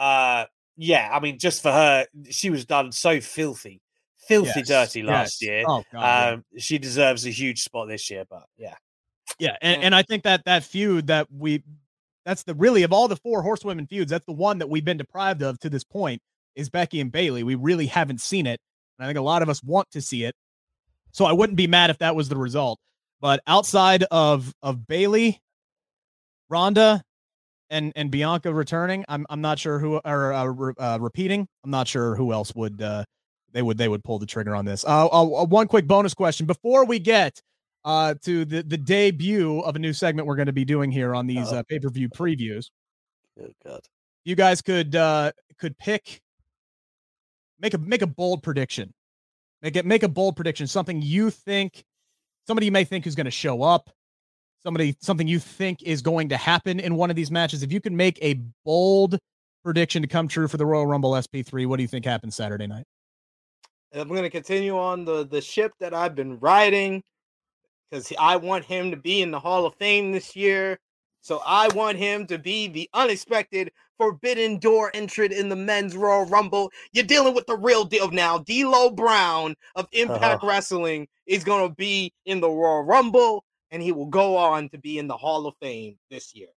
yeah, I mean, just for her, she was done so filthy dirty last year. Oh, God, she deserves a huge spot this year. But yeah, and I think that feud that's really of all the 4 horsewomen feuds, that's the one that we've been deprived of to this point. Is Becky and Bayley. We really haven't seen it. And I think a lot of us want to see it. So I wouldn't be mad if that was the result. But outside of Bayley, Ronda, and Bianca returning, I'm not sure who are repeating. I'm not sure who else would they would pull the trigger on this. One quick bonus question before we get to the debut of a new segment we're going to be doing here on these pay-per-view previews. Oh God. You guys could pick. Make a bold prediction. Make a bold prediction. Something you think, somebody you may think who's going to show up. Something you think is going to happen in one of these matches. If you can make a bold prediction to come true for the Royal Rumble SP3, what do you think happens Saturday night? I'm going to continue on the ship that I've been riding because I want him to be in the Hall of Fame this year. So I want him to be the unexpected Forbidden Door entrant in the men's Royal Rumble. You're dealing with the real deal now. D'Lo Brown of Impact Wrestling is going to be in the Royal Rumble, and he will go on to be in the Hall of Fame this year.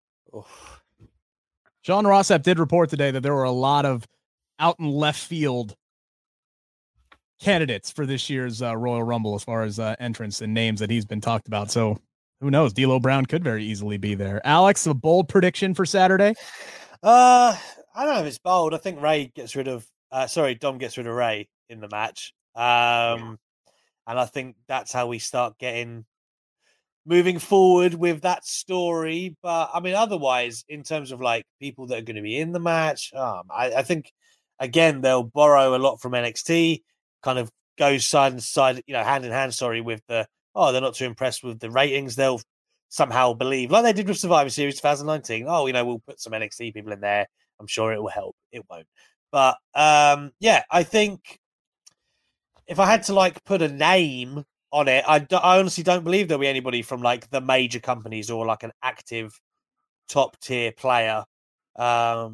Sean Rossap did report today that there were a lot of out in left field candidates for this year's Royal Rumble as far as entrants and names that he's been talked about. So who knows? D'Lo Brown could very easily be there. Alex, a bold prediction for Saturday? I don't know if it's bold. I think Dom gets rid of Ray in the match. And And I think that's how we start moving forward with that story. But I mean, otherwise, in terms of like people that are going to be in the match, I think again they'll borrow a lot from NXT, kind of goes side and side, hand in hand. Sorry, with they're not too impressed with the ratings. They'll somehow believe, like they did with Survivor Series 2019. We'll put some NXT people in there. I'm sure it will help. It won't. But I think if I had to like put a name on it, I honestly don't believe there'll be anybody from like the major companies or like an active top tier player. I'd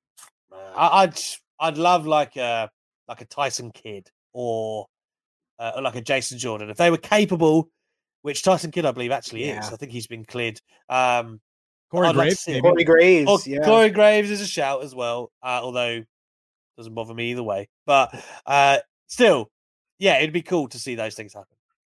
love like a Tyson Kidd or like a Jason Jordan if they were capable, which Tyson Kidd I believe actually is. I think he's been cleared. Corey Graves, Corey Graves, Corey Graves is a shout as well. Although doesn't bother me either way, but still, yeah, it'd be cool to see those things happen.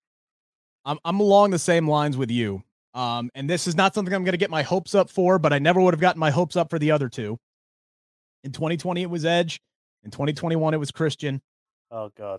I'm along the same lines with you. And this is not something I'm going to get my hopes up for, but I never would have gotten my hopes up for the other two. In 2020, it was Edge. In 2021, it was Christian. Oh God.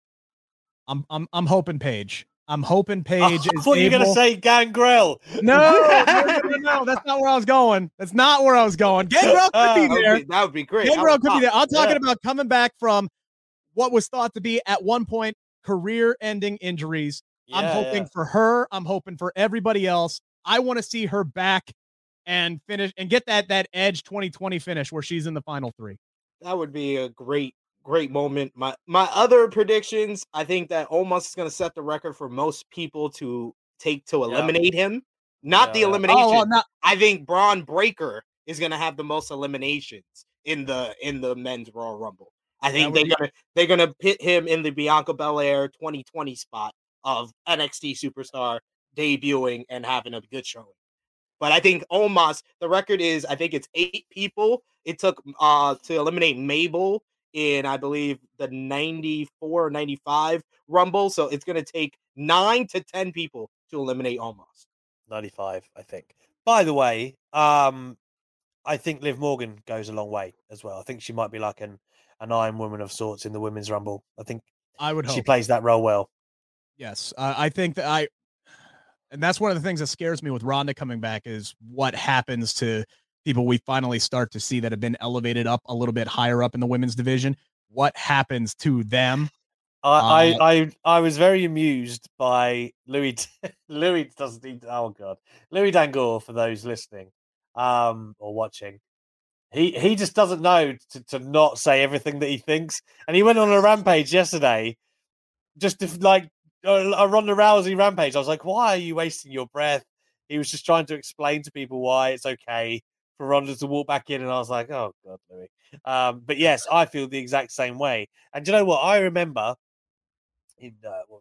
I'm hoping Paige. I'm hoping Paige is. I thought you were going to say Gangrel. No, that's not where I was going. That's not where I was going. Gangrel could be there. That would be great. Gangrel could be there. I'm talking about coming back from what was thought to be at one point career-ending injuries. I'm hoping for her. I'm hoping for everybody else. I want to see her back and finish and get that Edge 2020 finish where she's in the final three. That would be a great moment. My other predictions, I think that Omos is going to set the record for most people to eliminate him. Not the elimination. I think Braun Breaker is going to have the most eliminations in the men's Royal Rumble. I think they're gonna pit him in the Bianca Belair 2020 spot of NXT superstar debuting and having a good showing. But I think Omos, the record is, I think it's 8 people. It took to eliminate Mabel in, I believe, the 94 or 95 Rumble. So it's going to take 9 to 10 people to eliminate Omos. 95, I think. By the way, I think Liv Morgan goes a long way as well. I think she might be like an Iron Woman of sorts in the Women's Rumble. I think she plays that role well. Yes, I think that and that's one of the things that scares me with Ronda coming back is what happens to people we finally start to see that have been elevated up a little bit higher up in the women's division. What happens to them? I was very amused by Louis Dangoor, for those listening or watching. He just doesn't know to not say everything that he thinks. And he went on a rampage yesterday, just like a Ronda Rousey rampage. I was like, why are you wasting your breath? He was just trying to explain to people why it's okay for Ronda to walk back in. And I was like, oh, God, Louis. But yes, I feel the exact same way. And do you know what? I remember in,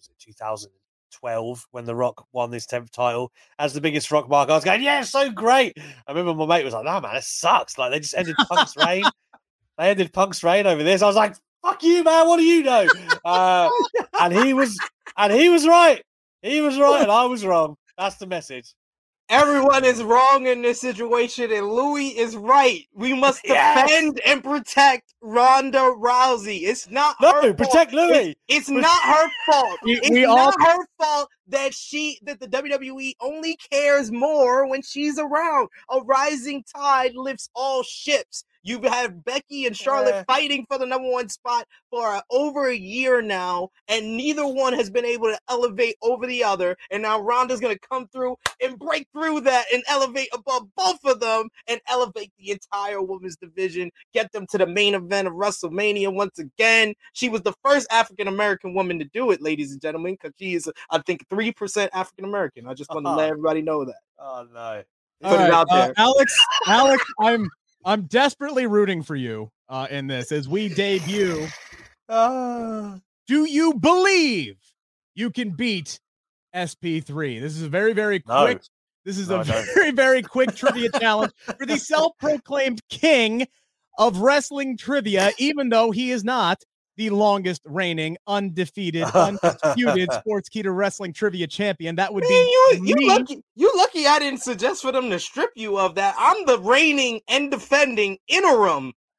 2012 when The Rock won his 10th title as the biggest Rock mark. I was going, yeah, so great. I remember my mate was like, no, man, it sucks. Like, they just ended Punk's reign. They ended Punk's reign over this. I was like, fuck you, man. What do you know? And he was right. He was right, and I was wrong. That's the message. Everyone is wrong in this situation, and Louis is right. We must defend and protect Ronda Rousey. It's not her fault. Protect Louis. It's not her fault. It's not her fault that the WWE only cares more when she's around. A rising tide lifts all ships. You have Becky and Charlotte fighting for the number 1 spot for over a year now, and neither one has been able to elevate over the other. And now Ronda's going to come through and break through that and elevate above both of them and elevate the entire women's division, get them to the main event of WrestleMania once again. She was the first African-American woman to do it, ladies and gentlemen, because she is, I think, 3% African-American. I just want to let everybody know that. Oh, no. Put it out there. Alex, I'm desperately rooting for you in this as we debut. Do you believe you can beat SP3? This is a very, very quick. This is a very, very quick trivia challenge for the self-proclaimed king of wrestling trivia, even though he is not the longest reigning, undefeated, undisputed Sportskeeda wrestling trivia champion. That would be me. You lucky I didn't suggest for them to strip you of that. I'm the reigning and defending interim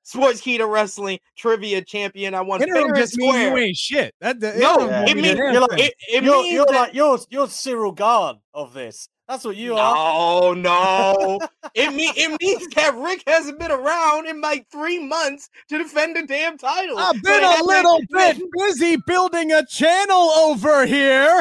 Sportskeeda Wrestling Trivia Champion. I won Interim fair and just means you square. ain't shit. No, interim it means means an you're like- anything. it means You're that, like you're Cyril Gahn of this. That's what you are. No. it means that Rick hasn't been around in like 3 months to defend the damn title. I've been a little bit busy building a channel over here.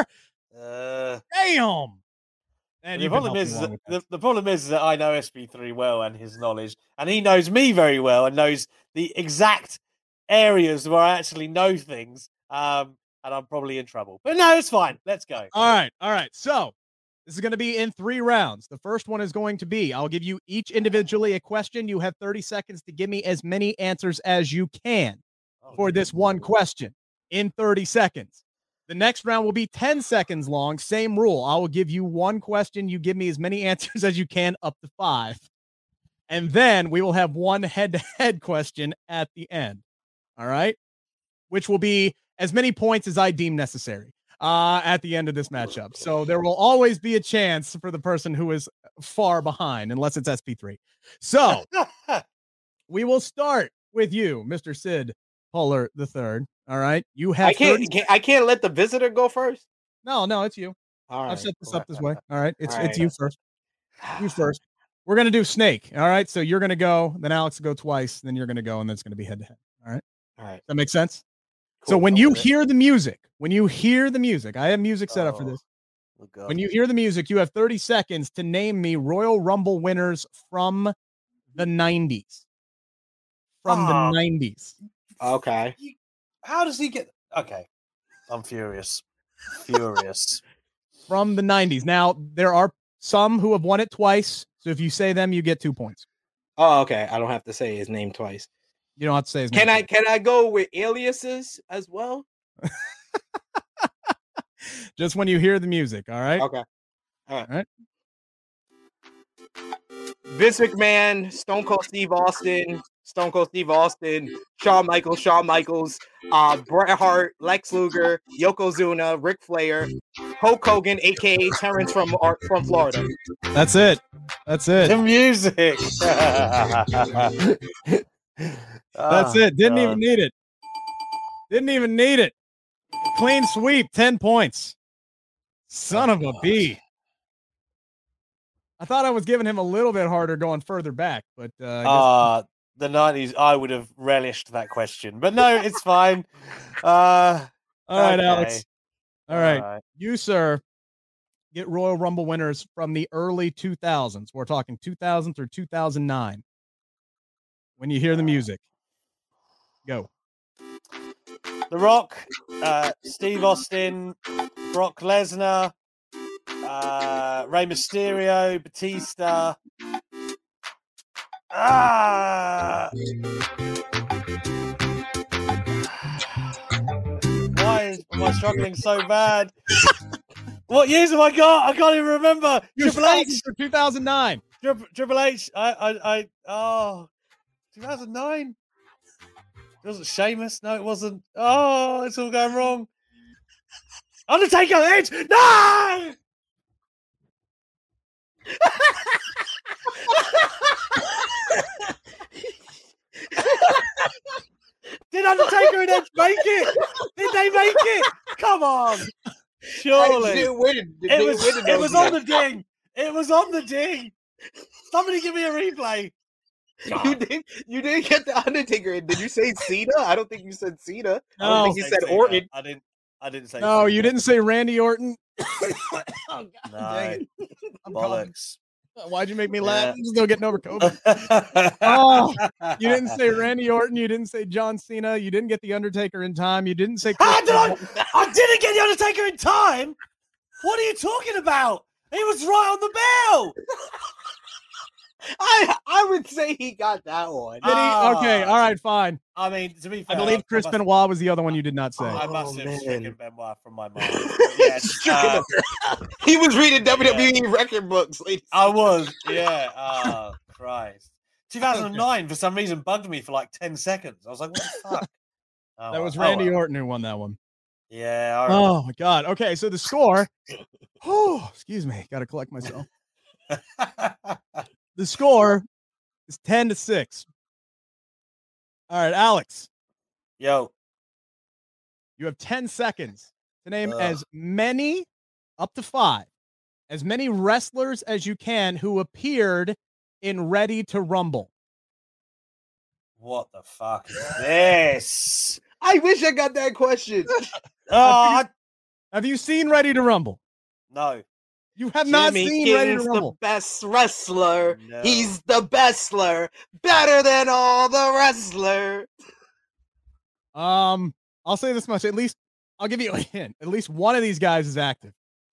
Damn. And The problem is that I know SP3 well and his knowledge, and he knows me very well and knows the exact areas where I actually know things. And I'm probably in trouble. But no, it's fine. Let's go. All right. So this is going to be in 3 rounds. The first one is going to be, I'll give you each individually a question. You have 30 seconds to give me as many answers as you can for this one question in 30 seconds. The next round will be 10 seconds long. Same rule. I will give you one question. You give me as many answers as you can, up to 5. And then we will have one head-to-head question at the end. All right? Which will be as many points as I deem necessary at the end of this matchup. So there will always be a chance for the person who is far behind, unless it's SP3. So we will start with you, Mr. Sid Polar III. All right. You have I can't let the visitor go first. No, it's you. All right. I've set this up this way. All right. It's All right. you first. You first. We're gonna do Snake. All right. So you're gonna go, then Alex will go twice, then you're gonna go, and then it's gonna be head to head. All right. All right. That makes sense? Cool. So when you hear the music, I have music set up for this. When you hear the music, you have 30 seconds to name me Royal Rumble winners from the 90s. From the 90s. Okay. How does he get? Okay, I'm furious. Furious. From the 90s. Now, there are some who have won it twice. So if you say them, you get 2 points. Oh, okay. I don't have to say his name twice. You don't have to say his name. Can I go with aliases as well? Just when you hear the music, all right? Okay. All right. Vince McMahon, Stone Cold Steve Austin, Shawn Michaels, Bret Hart, Lex Luger, Yokozuna, Ric Flair, Hulk Hogan, aka Terrence from Florida. That's it. The music. That's it. Didn't even need it. Clean sweep, 10 points. Son of a bee. I thought I was giving him a little bit harder going further back, but the 90s, I would have relished that question, but no, it's fine. All right, Alex. All right. You, sir, get Royal Rumble winners from the early 2000s. We're talking 2000 through 2009. When you hear the music, go. The Rock, Steve Austin, Brock Lesnar, Rey Mysterio, Batista. Why am I struggling so bad? What years have I got? I can't even remember. Triple H for 2009. Triple H. 2009. It wasn't Sheamus. No, it wasn't. Oh, it's all going wrong. Undertaker, Edge. No. Did Undertaker and Edge make it? Did they make it? Come on. Surely. It was on the ding. It was on the ding. Somebody give me a replay. You didn't get the Undertaker. Did you say Cena? I don't think you said Cena. No. I don't think you said Orton. I didn't say No, Cena. you didn't say Randy Orton. Oh, God, No. dang it. Bollocks. Why'd you make me laugh? I'm still getting over COVID. Oh, you didn't say Randy Orton. You didn't say John Cena. You didn't get the Undertaker in time. You didn't say. I didn't get the Undertaker in time. What are you talking about? He was right on the bell. I would say he got that one. Did he? Okay, all right, fine. I mean, to be fair, I believe Chris Benoit was the other one you did not say. I must have stricken Benoit from my mind. Yes, he was reading WWE record books. I was, yeah. Oh, Christ. 2009, for some reason, bugged me for like 10 seconds. I was like, what the fuck? That was Randy Orton who won that one. Yeah. Oh, my God. Okay, so the score. Oh, excuse me. Got to collect myself. The score is 10-6. All right, Alex, Yo. you have 10 seconds to name as many, up to 5, as many wrestlers as you can who appeared in Ready to Rumble. What the fuck is this? I wish I got that question. Have you seen Ready to Rumble? No. You have not Jimmy seen Ready to King's Rumble. the best wrestler. No. He's the bestler. Better than all the wrestler. I'll say this much. At least I'll give you a hint. At least one of these guys is active.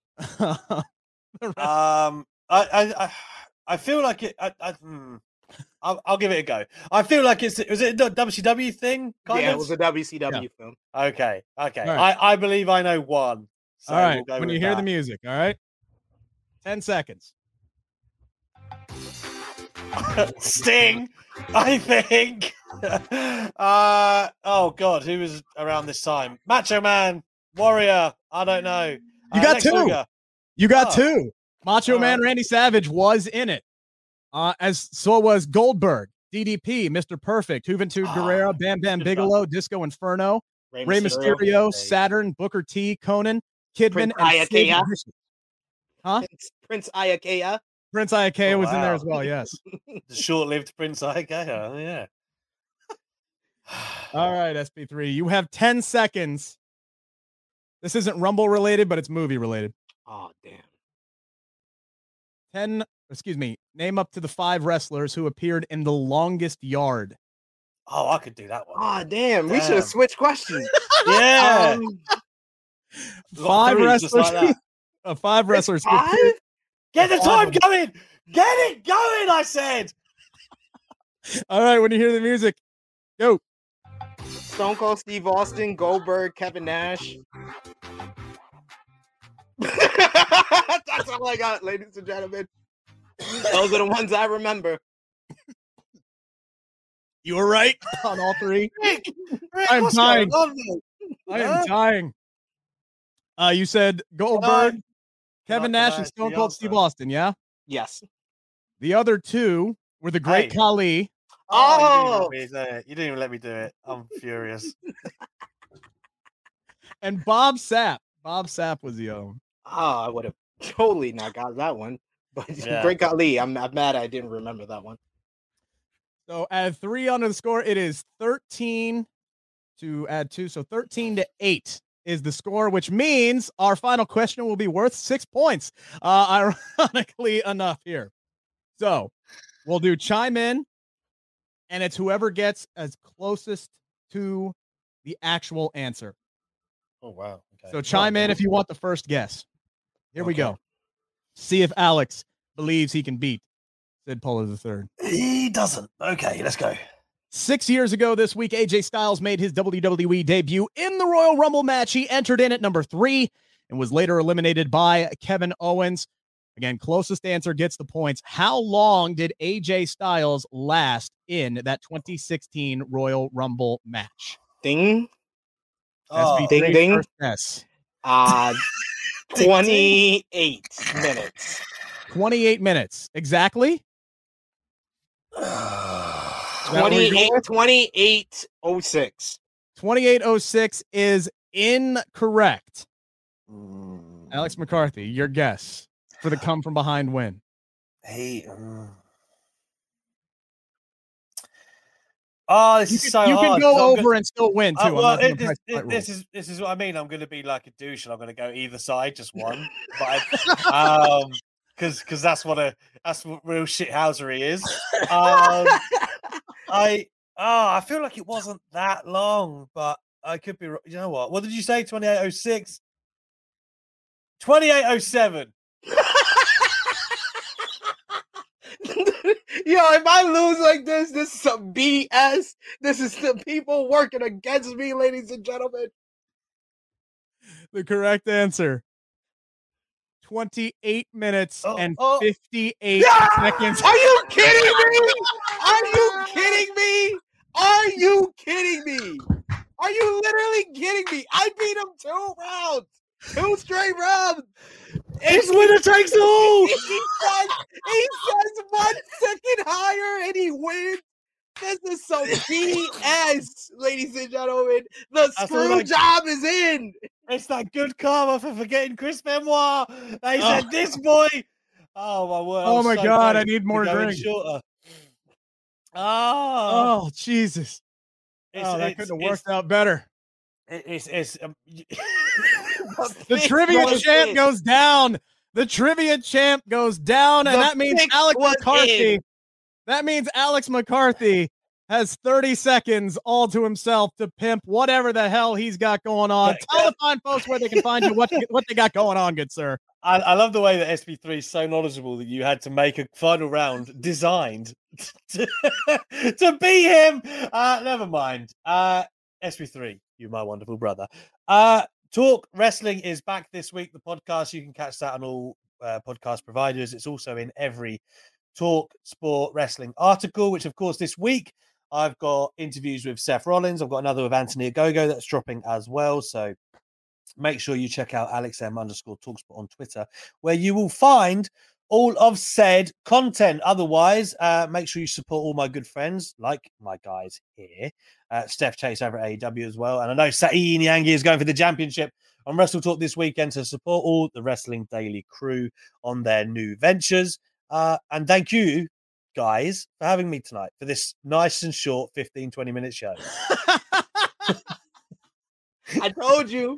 I feel like it. I'll give it a go. I feel like was it a WCW thing? Yeah, it was a WCW film. Okay. Right. I believe I know one. So all right. we'll go When with you hear that. the music, all right. 10 seconds. Sting, I think. Oh God, who was around this time? Macho Man, Warrior. I don't know. You got Lex 2. Luger. You got Oh. 2. Macho All Man right. Randy Savage was in it. As so was Goldberg, DDP, Mr. Perfect, Juventud Guerrera, Bam Bam Good Bigelow, Disco Inferno, Rey Rey Mysterio. Mysterio, Okay. Saturn, Booker T, Conan, Kidman, Prince and Sid Iakea. Vicious. Huh? Prince Iakea. Prince Iakea Oh, was in there wow. as well. Yes. The short-lived Prince Iakea. Oh, yeah. All right, SP3. You have 10 seconds. This isn't Rumble related, but it's movie related. Oh, damn. 10, name up to the 5 wrestlers who appeared in The Longest Yard. Oh, I could do that one. Oh, damn. We should Damn. have switched questions. Yeah. Um, Got 5 three just wrestlers. like that. 5 wrestlers. who 5? appeared- Get the time Five. going. Get it going, I said. All right, when you hear the music, go. Stone Cold Steve Austin, Goldberg, Kevin Nash. That's all I got, ladies and gentlemen. Those are the ones I remember. You were right on all 3. Rick, I'm what's dying. going on, mate? I am dying. You said Goldberg, Kevin Not Nash, tonight, and Stone the Cold answer. Steve Austin, yeah? Yes. The other 2 were the Great Hey. Khali Oh! You didn't even let me do it. I'm furious. and Bob Sapp. Bob Sapp was the other one. Oh, I would have totally not got that one. But Yeah. Great Khali, I'm mad I didn't remember that one. So add 3 onto the score. It is 13 to add 2. So 13-8 is the score, which means our final question will be worth 6 points. Ironically enough here. So we'll do chime in, and it's whoever gets as closest to the actual answer. Oh, wow. Okay. So chime in if you want the first guess. Here we Okay. go. See if Alex believes he can beat Sid Polo III. He doesn't. Okay, let's go. 6 years ago this week, AJ Styles made his WWE debut in the Royal Rumble match. He entered in at number 3 and was later eliminated by Kevin Owens. Again, closest answer gets the points. How long did AJ Styles last in that 2016 Royal Rumble match? Ding. Oh, SB3 ding, ding. first guess. 28 minutes. 28 minutes. Exactly? That where you're going with? 28:06. 28:06 is incorrect. Mm, Alex McCarthy, your guess for the come from behind win. He. Oh, this You is can, so you can hard, go 'cause I'm over and still win too. I'm well, not doing this, price fight rules. this is what I mean. I'm going to be like a douche, and I'm going to go either side, just one. But because that's what real shithousery is. I feel like it wasn't that long, but I could be. You know what? What did you say? 28:06. 28:07. Yo, if I lose like this is some BS. This is the people working against me, ladies and gentlemen. The correct answer. 28 minutes and 58 seconds. Are you kidding me? Are you kidding me? Are you kidding me? Are you literally kidding me? I beat him 2 rounds. 2 straight rounds. It's winner takes all. He says 1 second higher and he wins. This is some BS, ladies and gentlemen. The screw job is in. It's that good karma for forgetting Chris Benoit. They said this boy. Oh my word! Oh my God! I need more drink. Shorter. Oh Jesus! That couldn't have worked out better. The trivia champ goes down. The trivia champ goes down, and that means Alex McCarthy. That means Alex McCarthy has 30 seconds all to himself to pimp whatever the hell he's got going on. Tell the fine folks where they can find you, what they got going on, good sir. I love the way that SP3 is so knowledgeable that you had to make a final round designed to beat him. Never mind. SP3, you my wonderful brother. Talk Wrestling is back this week. The podcast, you can catch that on all podcast providers. It's also in every Talk Sport Wrestling article, which of course this week I've got interviews with Seth Rollins. I've got another with Anthony Ogogo that's dropping as well. So make sure you check out AlexM_TalkSport on Twitter, where you will find all of said content. Otherwise, make sure you support all my good friends, like my guys here, Steph Chase over at AEW as well. And I know Sa'i Nyangi is going for the championship on Wrestle Talk this weekend to support all the Wrestling Daily crew on their new ventures. And thank you, guys, for having me tonight for this nice and short 15-20 minute show. I told you.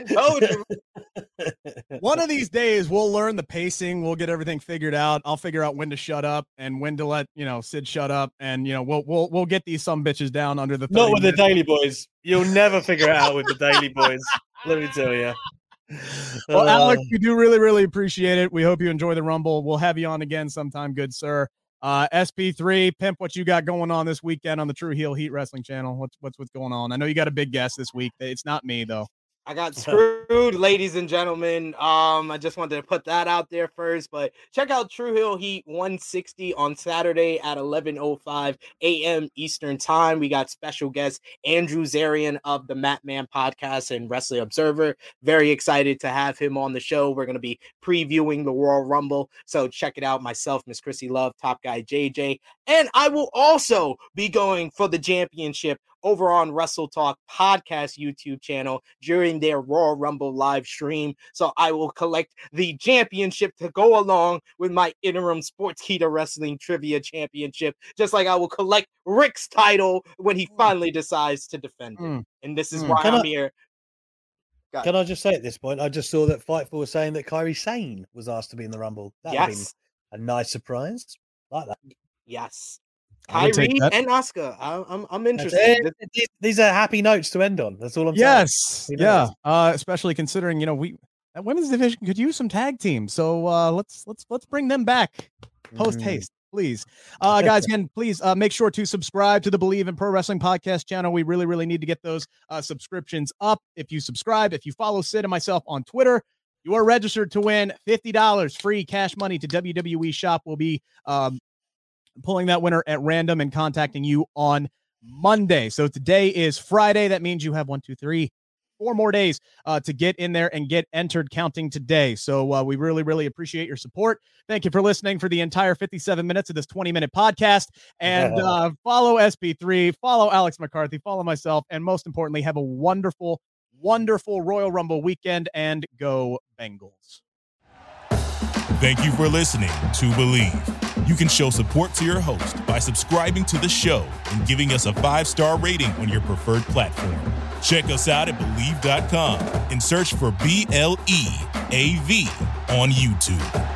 One of these days we'll learn the pacing. We'll get everything figured out. I'll figure out when to shut up and when to let Sid shut up, and we'll get these some bitches down under the. Not with the Daily Boys. You'll never figure it out with the Daily Boys. Let me tell you. Well, Alex, we do really, really appreciate it. We hope you enjoy the Rumble. We'll have you on again sometime, good sir. SP3, pimp what you got going on this weekend on the True Heel Heat Wrestling channel. What's going on? I know you got a big guest this week. It's not me though. I got screwed, ladies and gentlemen. I just wanted to put that out there first, but check out True Heel Heat 160 on Saturday at 11:05 a.m. Eastern Time. We got special guest Andrew Zarian of the Mat Man Podcast and Wrestling Observer. Very excited to have him on the show. We're going to be previewing the Royal Rumble, so check it out. Myself, Miss Chrissy Love, Top Guy JJ, and I will also be going for the championship over on Wrestle Talk Podcast YouTube channel during their Royal Rumble live stream. So I will collect the championship to go along with my interim Sportskeeda Wrestling Trivia Championship, just like I will collect Rick's title when he finally decides to defend it. And this is why I'm here. Can I just say at this point, I just saw that Fightful was saying that Kairi Sane was asked to be in the Rumble. That would have been a nice surprise. Like that. Yes. Kairi and Asuka. I'm interested. These are happy notes to end on. That's all I'm saying. Yes. Yeah. Especially considering, that women's division could use some tag teams. So let's bring them back post haste, please. Guys, again, please make sure to subscribe to the Believe in Pro Wrestling podcast channel. We really, really need to get those subscriptions up. If you subscribe, if you follow Sid and myself on Twitter, you are registered to win $50 free cash money to WWE Shop. We'll be pulling that winner at random and contacting you on Monday. So today is Friday. That means you have 4 more days to get in there and get entered, counting today. So we really, really appreciate your support. Thank you for listening for the entire 57 minutes of this 20-minute podcast. And follow SP3, follow Alex McCarthy, follow myself, and most importantly, have a wonderful, wonderful Royal Rumble weekend, and go Bengals. Thank you for listening to Believe. You can show support to your host by subscribing to the show and giving us a 5-star rating on your preferred platform. Check us out at Believe.com and search for BLEAV on YouTube.